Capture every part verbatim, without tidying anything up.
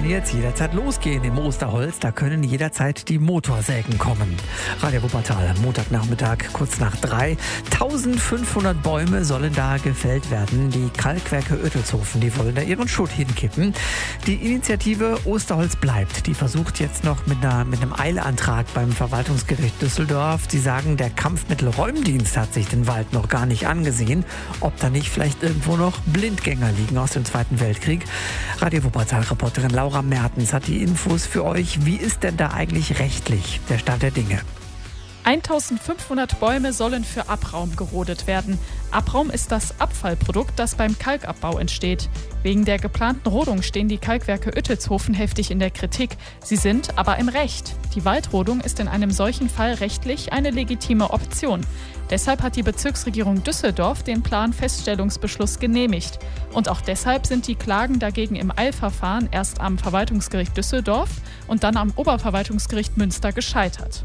jetzt jederzeit losgehen im Osterholz. Da können jederzeit die Motorsägen kommen. Radio Wuppertal, Montagnachmittag, kurz nach drei. eintausendfünfhundert Bäume sollen da gefällt werden. Die Kalkwerke Oettelshofen, die wollen da ihren Schutt hinkippen. Die Initiative Osterholz bleibt. Die versucht jetzt noch mit, einer, mit einem Eilantrag beim Verwaltungsgericht Düsseldorf. Sie sagen, der Kampfmittelräumdienst hat sich den Wald noch gar nicht angesehen. Ob da nicht vielleicht irgendwo noch Blindgänger liegen aus dem Zweiten Weltkrieg. Radio Wuppertal-Reporterin Laura Mertens hat die Infos für euch. Wie ist denn da eigentlich rechtlich der Stand der Dinge? eintausendfünfhundert Bäume sollen für Abraum gerodet werden. Abraum ist das Abfallprodukt, das beim Kalkabbau entsteht. Wegen der geplanten Rodung stehen die Kalkwerke Oettelshofen heftig in der Kritik. Sie sind aber im Recht. Die Waldrodung ist in einem solchen Fall rechtlich eine legitime Option. Deshalb hat die Bezirksregierung Düsseldorf den Planfeststellungsbeschluss genehmigt. Und auch deshalb sind die Klagen dagegen im Eilverfahren erst am Verwaltungsgericht Düsseldorf und dann am Oberverwaltungsgericht Münster gescheitert.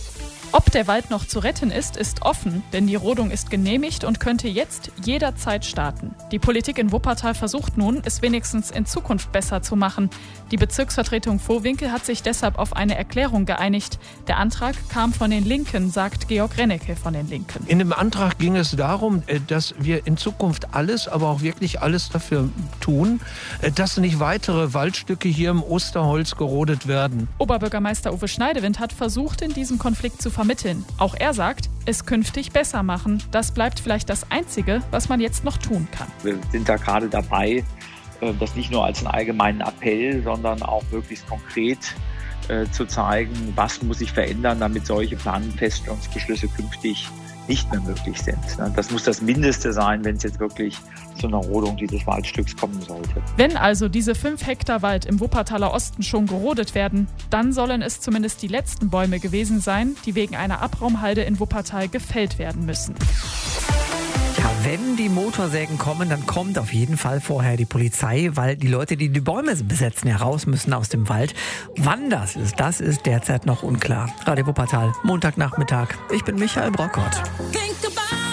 Ob der Wald noch zu retten ist, ist offen, denn die Rodung ist genehmigt und könnte jetzt jederzeit starten. Die Politik in Wuppertal versucht nun, es wenigstens in Zukunft besser zu machen. Die Bezirksvertretung Vohwinkel hat sich deshalb auf eine Erklärung geeinigt. Der Antrag kam von den Linken, sagt Georg Rennecke von den Linken. In dem Antrag ging es darum, dass wir in Zukunft alles, aber auch wirklich alles dafür tun, dass nicht weitere Waldstücke hier im Osterholz gerodet werden. Oberbürgermeister Uwe Schneidewind hat versucht, in diesem Konflikt zu vermitteln. Auch er sagt, es künftig besser machen. Das bleibt vielleicht das Einzige, was man jetzt noch tun kann. Wir sind da gerade dabei, das nicht nur als einen allgemeinen Appell, sondern auch möglichst konkret äh, zu zeigen, was muss sich verändern, damit solche Planfeststellungsbeschlüsse künftig nicht mehr möglich sind. Das muss das Mindeste sein, wenn es jetzt wirklich zu einer Rodung dieses Waldstücks kommen sollte. Wenn also diese fünf Hektar Wald im Wuppertaler Osten schon gerodet werden, dann sollen es zumindest die letzten Bäume gewesen sein, die wegen einer Abraumhalde in Wuppertal gefällt werden müssen. Ja, wenn die Motorsägen kommen, dann kommt auf jeden Fall vorher die Polizei, weil die Leute, die die Bäume besetzen, ja raus müssen aus dem Wald. Wann das ist, das ist derzeit noch unklar. Radio Wuppertal, Montagnachmittag. Ich bin Michael Brockott.